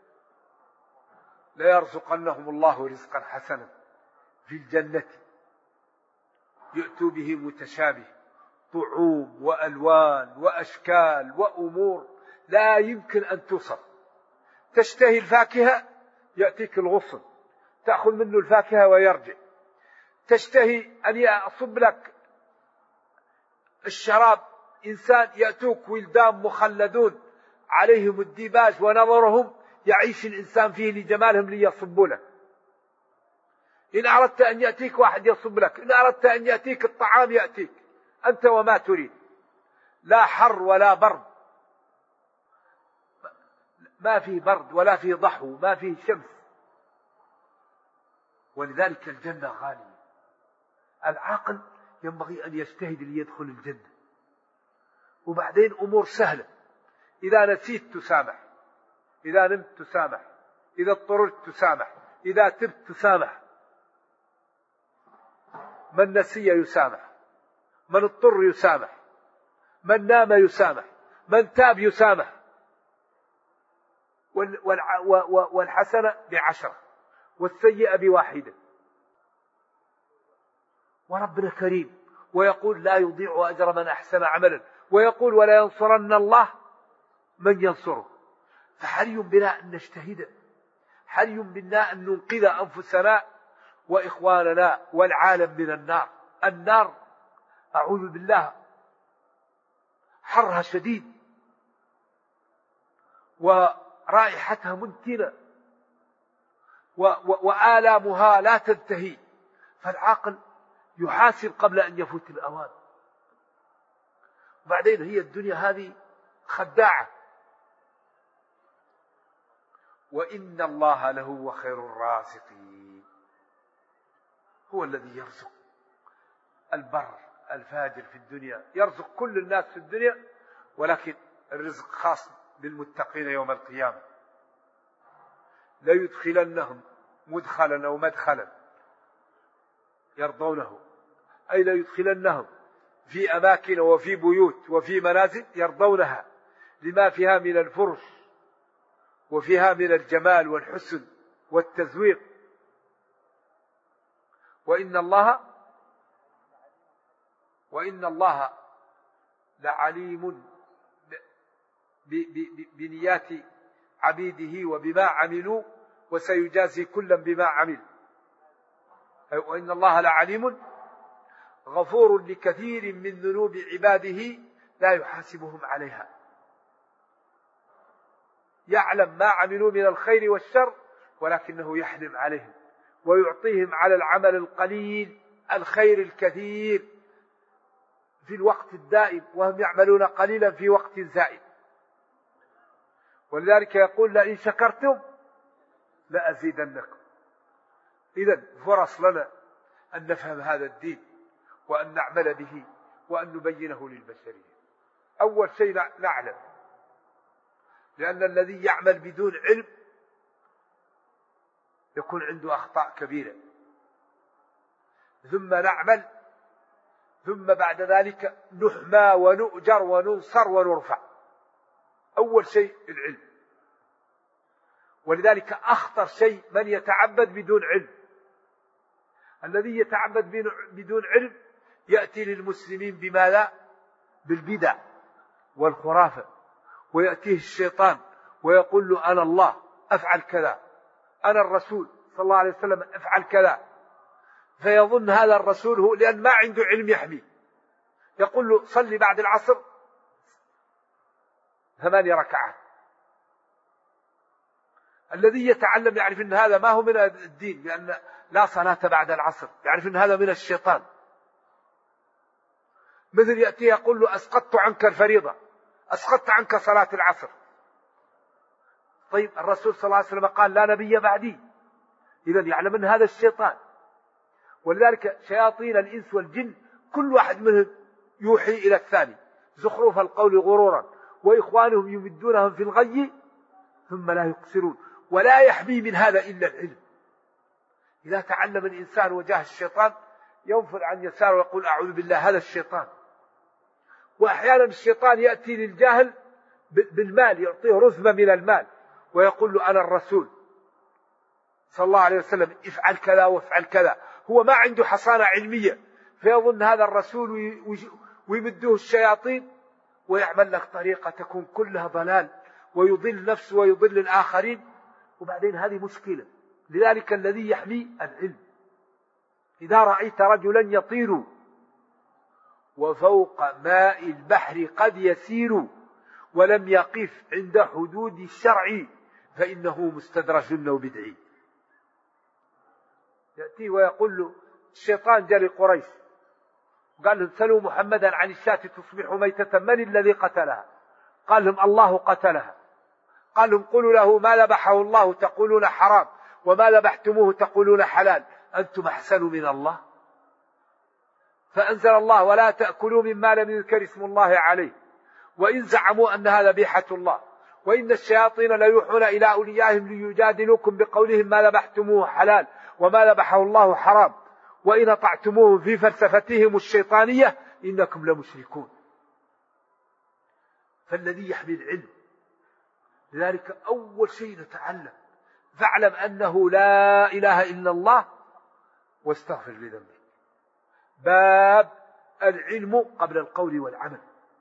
لا يرزقنهم الله رزقا حسنا في الجنة يؤتوا به متشابه، طعوم وألوان وأشكال وأمور لا يمكن أن توصف. تشتهي الفاكهة يأتيك الغصن تأخذ منه الفاكهة ويرجع. تشتهي أن يصب لك الشراب إنسان يأتوك ولدان مخلدون عليهم الديباج ونظرهم يعيش الإنسان فيه لجمالهم ليصبوا لك. إن أردت أن يأتيك واحد يصب لك، إن أردت أن يأتيك الطعام يأتيك أنت وما تريد. لا حر ولا برد، ما فيه برد ولا فيه ضحو، ما فيه شمس. ولذلك الجنة غالية. العاقل ينبغي أن يجتهد ليدخل الجنة. وبعدين أمور سهلة، إذا نسيت تسامح، إذا نمت تسامح، إذا اضطررت تسامح، إذا تبت تسامح. من نسي يسامح، من اضطر يسامح، من نام يسامح، من تاب يسامح. والحسنة بعشرة والسيئة بواحدة. وربنا كريم ويقول لا يضيع أجر من أحسن عملا، ويقول ولا ينصرن الله من ينصره. فحري بنا أن نجتهد، حري بنا أن ننقذ أنفسنا وإخواننا والعالم من النار. النار أعوذ بالله حرها شديد ورائحتها منتنة وآلامها لا تنتهي. فالعاقل يحاسب قبل أن يفوت الأوان. بعدين هي الدنيا هذه خداعة. وإن الله لهو خير الرازقين. هو الذي يرزق البر الفاجر في الدنيا، يرزق كل الناس في الدنيا، ولكن الرزق خاص بالمتقين يوم القيامة. لا يدخلنهم مدخلا أو مدخلا يرضونه، أي لا يدخلنهم في أماكن وفي بيوت وفي منازل يرضونها لما فيها من الفرش وفيها من الجمال والحسن والتزويق. وإن الله وإن الله لعليم بنيات عبيده وبما عملوا، وسيجازي كلا بما عمل. وإن الله لعليم غفور لكثير من ذنوب عباده لا يحاسبهم عليها. يعلم ما عملوا من الخير والشر ولكنه يحلم عليهم ويعطيهم على العمل القليل الخير الكثير في الوقت الدائم، وهم يعملون قليلا في وقت زائد. ولذلك يقول لئن شكرتم لأزيدنكم. إذن فرص لنا أن نفهم هذا الدين وأن نعمل به وأن نبينه للبشرية. أول شيء نعلم، لأن الذي يعمل بدون علم يكون عنده أخطاء كبيرة. ثم نعمل، ثم بعد ذلك نحمى ونؤجر وننصر ونرفع. أول شيء العلم. ولذلك أخطر شيء من يتعبد بدون علم. الذي يتعبد بدون علم يأتي للمسلمين بماذا؟ بالبدع والخرافة، ويأتيه الشيطان ويقول له أنا الله أفعل كذا، أنا الرسول صلى الله عليه وسلم أفعل كذا، فيظن هذا الرسول هو، لأن ما عنده علم يحميه. يقول له صلي بعد العصر ثماني ركعات. الذي يتعلم يعرف أن هذا ما هو من الدين، لأن لا صلاة بعد العصر، يعرف أن هذا من الشيطان. مثل يأتي يقول له أسقطت عنك الفريضة، أسقطت عنك صلاة العصر. طيب الرسول صلى الله عليه وسلم قال لا نبي بعدي، إذن يعلم أن هذا الشيطان. ولذلك شياطين الإنس والجن كل واحد منهم يوحي إلى الثاني زخرف القول غرورا، وإخوانهم يمدونهم في الغي ثم لا يقصرون، ولا يحمي من هذا إلا العلم. إذا تعلم الإنسان وجاه الشيطان ينفر عن يساره ويقول أعوذ بالله هذا الشيطان. وأحيانا الشيطان يأتي للجاهل بالمال، يعطيه رزمة من المال ويقول له أنا الرسول صلى الله عليه وسلم افعل كذا وافعل كذا. هو ما عنده حصانة علمية، فيظن هذا الرسول ويمده الشياطين ويعمل لك طريقة تكون كلها ضلال ويضل نفسه ويضل الآخرين، وبعدين هذه مشكلة. لذلك الذي يحمي العلم. إذا رأيت رجلا يطير وفوق ماء البحر قد يسير ولم يقف عند حدود الشرع فإنه مستدرج وبدعي. يأتي ويقول له الشيطان جاء لقريش قال لهم سلوا محمدا عن الشاة تصبح ميتة من الذي قتلها؟ قال لهم الله قتلها. قال لهم قولوا له ما ذبحه الله تقولون حرام، وما ذبحتموه تقولون حلال، أنتم أحسن من الله. فأنزل الله ولا تأكلوا مما لم يذكر اسم الله عليه وإن زعموا أنها ذبيحة الله وإن الشياطين ليوحون إلى أوليائهم ليجادلوكم بقولهم ما ذبحتموه حلال وما ذبحه الله حرام وإن أطعتموه في فلسفتهم الشيطانية إنكم لمشركون. فالذي يحمي العلم. لذلك أول شيء نتعلم فاعلم أنه لا إله إلا الله واستغفر لذنبك. باب العلم قبل القول والعمل.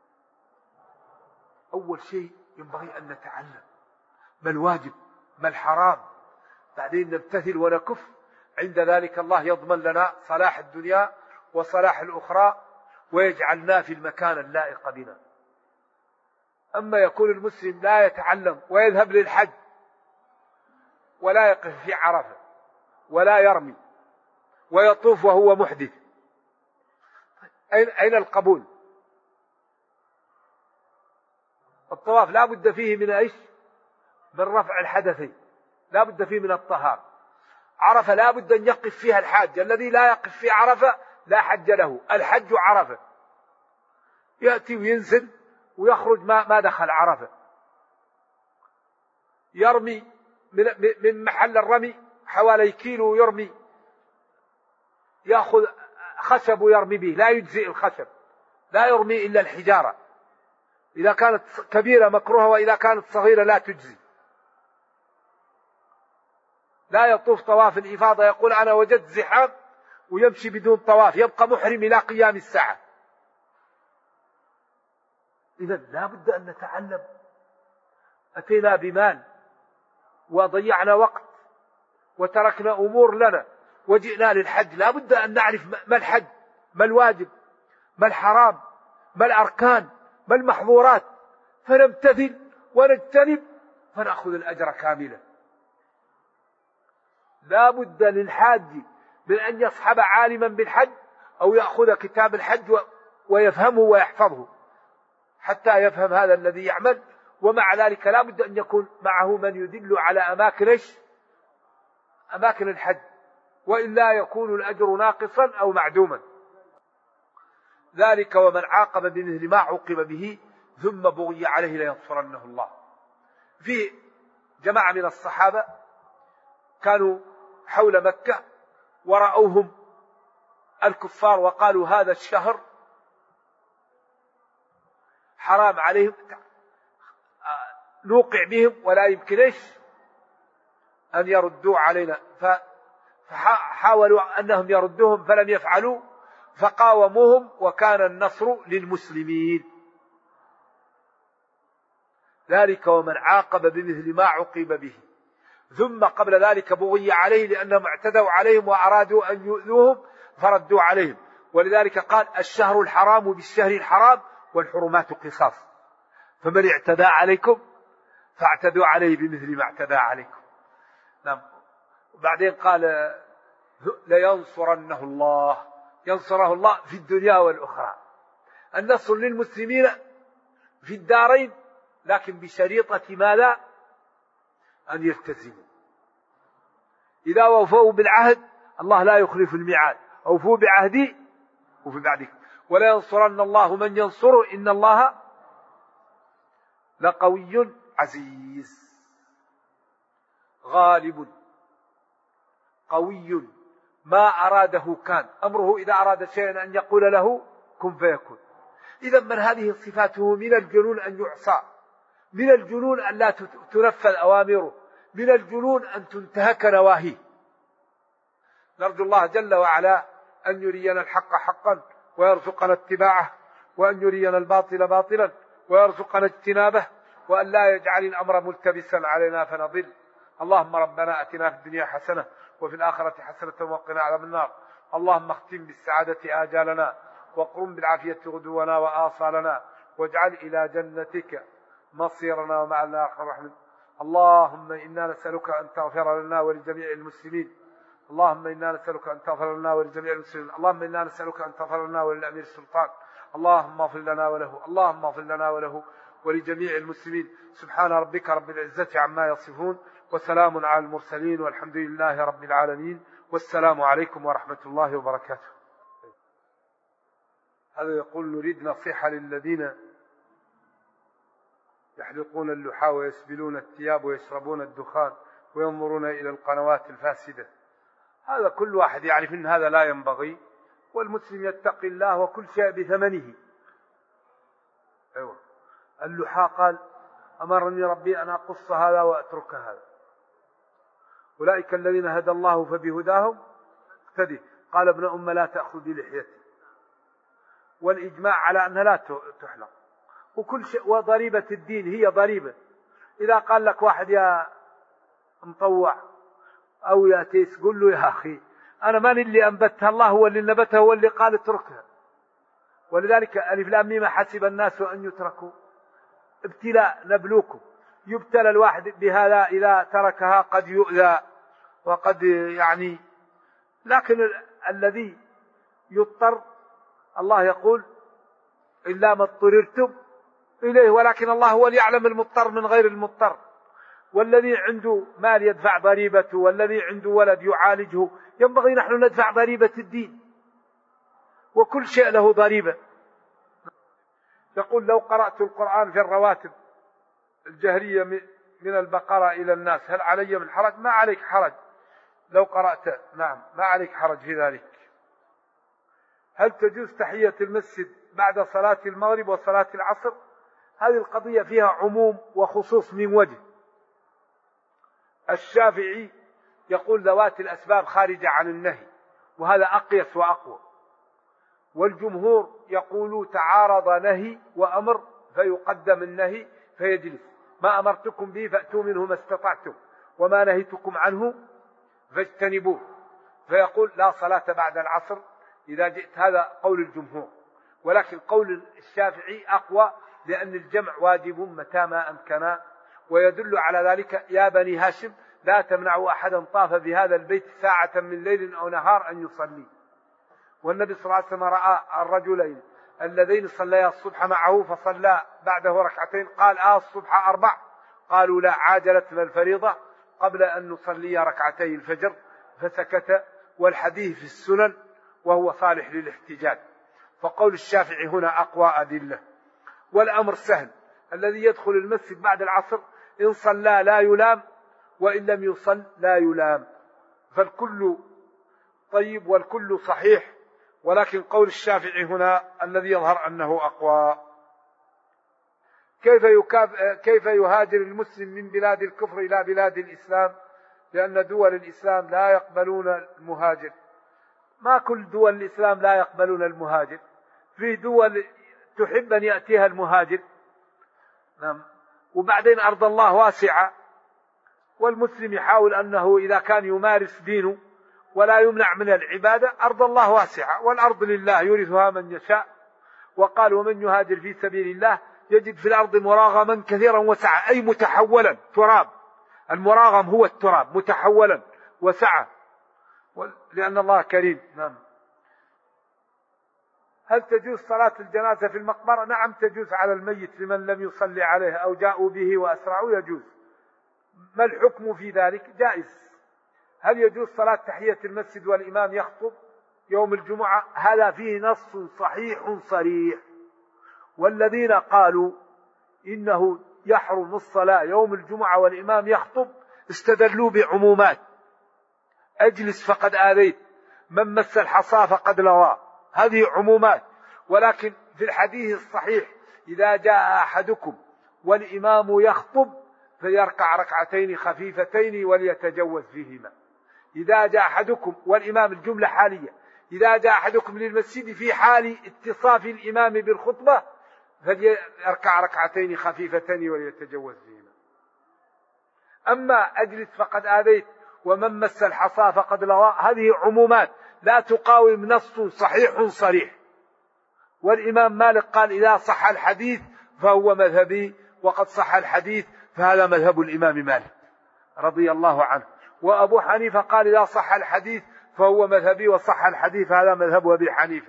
أول شيء ينبغي أن نتعلم ما الواجب ما الحرام، بعدين نمتثل ونكف. عند ذلك الله يضمن لنا صلاح الدنيا وصلاح الأخرى ويجعلنا في المكان اللائق بنا. أما يكون المسلم لا يتعلم ويذهب للحج ولا يقف في عرفة ولا يرمي ويطوف وهو محدث، أين القبول؟ الطواف لا بد فيه من إيش؟ من رفع الحدثين، لا بد فيه من الطهارة. عرفة لا بد أن يقف فيها الحاج، الذي لا يقف في عرفة لا حج له. الحج عرفة، يأتي وينزل ويخرج ما ما دخل عرفة. يرمي من من محل الرمي حوالي كيلو ويرمي، يأخذ خشب ويرمي به، لا يجزئ الخشب، لا يرمي إلا الحجارة. إذا كانت كبيرة مكروهة وإذا كانت صغيرة لا تجزي. لا يطوف طواف الإفاضة يقول أنا وجدت زحام ويمشي بدون طواف، يبقى محرم إلى قيام الساعة. إذا لا بد أن نتعلم. أتينا بمال وضيعنا وقت وتركنا أمور لنا وجئنا للحج لا بد أن نعرف ما الحج، ما الواجب، ما الحرام، ما الأركان، ما المحظورات، فنمتثل ونجتنب فنأخذ الأجر كاملا. لا بد للحاج من أن يصحب عالما بالحج أو يأخذ كتاب الحج ويفهمه ويحفظه حتى يفهم هذا الذي يعمل. ومع ذلك لا بد أن يكون معه من يدل على أماكن أماكن الحج، وإلا يكون الأجر ناقصا أو معدوما. ذلك ومن عاقب بمثل ما عوقب به ثم بغي عليه لينصرنه الله. في جماعة من الصحابة كانوا حول مكة ورأوهم الكفار وقالوا هذا الشهر حرام عليهم نوقع بهم ولا يمكن إيش أن يردوا علينا، فحاولوا أنهم يردوهم فلم يفعلوا فقاوموهم وكان النصر للمسلمين. ذلك ومن عاقب بمثل ما عوقب به ثم قبل ذلك بغي عليه لأنهم اعتدوا عليهم وأرادوا أن يؤذوهم فردوا عليهم. ولذلك قال الشهر الحرام بالشهر الحرام والحرمات قصاص، فمن اعتدى عليكم فاعتدوا عليه بمثل ما اعتدى عليكم. نعم. وبعدين قال لينصرنه الله، ينصره الله في الدنيا والأخرى. النصر للمسلمين في الدارين لكن بشريطة ماذا؟ أن يلتزموا. إذا وفوا بالعهد الله لا يخلف الميعاد، أوفوا بعهدي وفي بعدك ولا ينصرن الله من ينصره إن الله لقوي عزيز غالب قوي. ما أراده كان، أمره إذا أراد شيئا أن يقول له كن فيكون. إذا من هذه صفاته من الجنون أن يعصى، من الجنون أن لا تنفذ أوامره، من الجنون أن تنتهك نواهيه. نرجو الله جل وعلا أن يرينا الحق حقا ويرزقنا اتباعه، وأن يرينا الباطل باطلا ويرزقنا اجتنابه، وأن لا يجعل الأمر ملتبسا علينا فنضل. اللهم ربنا أتنا في الدنيا حسنة وفي الآخرة حسنة وقنا عذاب النار. اللهم اختم بالسعادة آجالنا وقرم بالعافية غدونا وآصالنا، واجعل إلى جنتك مصيرنا ومعنا آخر رحمة. اللهم إنا نسألك أن تغفر لنا ولجميع المسلمين. اللهم إنا نسألك أن تغفر لنا ولجميع المسلمين. اللهم إنا نسألك أن تغفر لنا وللأمير السلطان. اللهم اغفر لنا وله، اللهم اغفر لنا وله ولجميع المسلمين. سبحان ربك رب العزة عما يصفون وسلام على المرسلين والحمد لله رب العالمين، والسلام عليكم ورحمة الله وبركاته. هذا يقول نريد نصيحة للذين يحلقون اللحى ويسبلون الثياب ويشربون الدخان وينظرون إلى القنوات الفاسدة. هذا كل واحد يعرف أن هذا لا ينبغي، والمسلم يتقي الله وكل شيء بثمنه. أيوة. اللحى قال أمرني ربي أن أقص هذا وأترك هذا. أولئك الذين هدى الله فبهداهم اقتدي. قال ابن أم لا تأخذ بلحيتي. والإجماع على أنها لا تحلق. وكل شيء، وضريبة الدين هي ضريبة. إذا قال لك واحد يا مطوع أو يا تيس قل له يا أخي أنا من اللي أنبتها، الله هو اللي نبتها، هو اللي قال اتركها. ولذلك ألف لام ميم حسب الناس أن يتركوا ابتلاء نبلوكم. يبتلى الواحد بهذا إذا تركها قد يؤذى وقد يعني، لكن الذي يضطر الله يقول إلا ما اضطررتم إليه، ولكن الله هو اللي يعلم المضطر من غير المضطر. والذي عنده مال يدفع ضريبته، والذي عنده ولد يعالجه. ينبغي نحن ندفع ضريبة الدين، وكل شيء له ضريبة. يقول لو قرأت القرآن في الرواتب الجهرية من البقرة إلى الناس هل علي من حرج؟ ما عليك حرج لو قرأت، نعم ما عليك حرج في ذلك. هل تجوز تحية المسجد بعد صلاة المغرب وصلاة العصر؟ هذه القضية فيها عموم وخصوص من وجه. الشافعي يقول ذوات الأسباب خارجة عن النهي، وهذا أقيس وأقوى. والجمهور يقولوا تعارض نهي وأمر فيقدم النهي فيجلس. ما أمرتكم به فأتوا منه ما استطعتم، وما نهيتكم عنه فاجتنبوه. فيقول لا صلاة بعد العصر إذا جئت. هذا قول الجمهور، ولكن قول الشافعي أقوى، لأن الجمع واجب متى ما أمكن. ويدل على ذلك يا بني هاشم لا تمنعوا أحدا طاف بهذا البيت ساعة من ليل أو نهار أن يصلي. والنبي صلى الله عليه وسلم رأى الرجلين اللذين صليا الصبح معه فصلى بعده ركعتين، قال آه الصبح أربع؟ قالوا لا، عاجلتنا الفريضة قبل أن نصلي ركعتي الفجر، فسكت. والحديث في السنن وهو صالح للاحتجاج. فقول الشافعي هنا أقوى أدلة. والأمر سهل، الذي يدخل المسجد بعد العصر إن صلى لا يلام، وإن لم يصل لا يلام، فالكل طيب والكل صحيح. ولكن قول الشافعي هنا الذي يظهر أنه أقوى. كيف كيف يهاجر المسلم من بلاد الكفر إلى بلاد الإسلام؟ لأن دول الإسلام لا يقبلون المهاجر. ما كل دول الإسلام لا يقبلون المهاجر، في دول تحب أن يأتيها المهاجر. نعم. وبعدين أرض الله واسعة، والمسلم يحاول أنه إذا كان يمارس دينه ولا يمنع من العبادة. أرض الله واسعة، والأرض لله يورثها من يشاء. وقال ومن يهاجر في سبيل الله يجد في الأرض مراغما كثيرا وسعة، أي متحولا تراب. المراغم هو التراب متحولا وسعة، لأن الله كريم. نعم. هل تجوز صلاة الجنازة في المقبرة؟ نعم تجوز على الميت لمن لم يصلي عليه أو جاءوا به وأسرعوا، يجوز. ما الحكم في ذلك؟ جائز. هل يجوز صلاة تحية المسجد والإمام يخطب يوم الجمعة؟ هذا فيه نص صحيح صريح. والذين قالوا إنه يحرم الصلاة يوم الجمعة والإمام يخطب استدلوا بعمومات: أجلس فقد آذيت، من مس الحصى فقد لوى. هذه عمومات. ولكن في الحديث الصحيح إذا جاء أحدكم والإمام يخطب فليركع ركعتين خفيفتين وليتجوز فيهما. إذا جاء أحدكم، والإمام الجملة حالية، إذا جاء أحدكم للمسجد في حال اتصاف الإمام بالخطبة فليركع ركعتين خفيفتين وليتجوز فيهما. أما أجلس فقد آذيت ومن مس الحصى فقد لغى، هذه عمومات لا تقاوم نص صحيح صريح. والإمام مالك قال إذا صح الحديث فهو مذهبي، وقد صح الحديث فهذا مذهب الإمام مالك رضي الله عنه. وأبو حنيفة قال إذا صح الحديث فهو مذهبي، وصح الحديث هذا مذهب أبي حنيفة.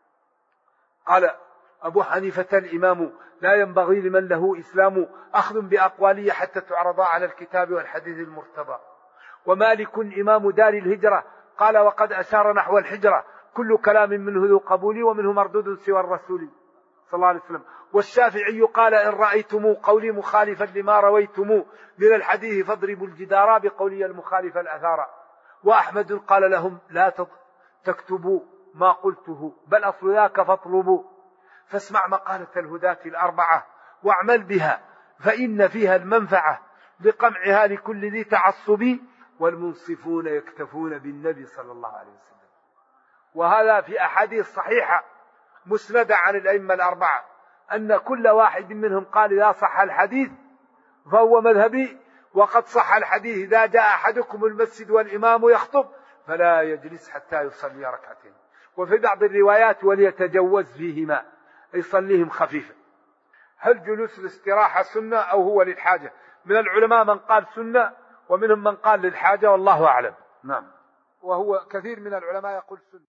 قال أبو حنيفة الإمام لا ينبغي لمن له إسلام أخذ بأقوالي حتى تعرض على الكتاب والحديث المرتضى. ومالك إمام دار الهجرة قال وقد أشار نحو الحجرة كل كلام منه ذو قبول ومنه مردود سوى الرسول صلى الله عليه وسلم. والشافعي قال إن رأيتم قولي مخالفا لما رويتم من الحديث فاضربوا الجدار بقولي المخالف الأثار. وأحمد قال لهم لا تكتبوا ما قلته بل أصل ذاك فاطلبوا، فاسمع مقالة الهداة الأربعة واعمل بها فإن فيها المنفعة لقمعها لكل ذي تعصب، والمنصفون يكتفون بالنبي صلى الله عليه وسلم. وهذا في أحاديث صحيحة مسندة عن الأئمة الأربعة أن كل واحد منهم قال إذا صح الحديث فهو مذهبي، وقد صح الحديث إذا جاء أحدكم المسجد والإمام يخطب فلا يجلس حتى يصلي ركعتين. وفي بعض الروايات وليتجوز فيهما، يصليهم خفيفا. هل جلوس الاستراحة سنة أو هو للحاجة؟ من العلماء من قال سنة ومنهم من قال للحاجة، والله أعلم. نعم. وهو كثير من العلماء يقول سنة.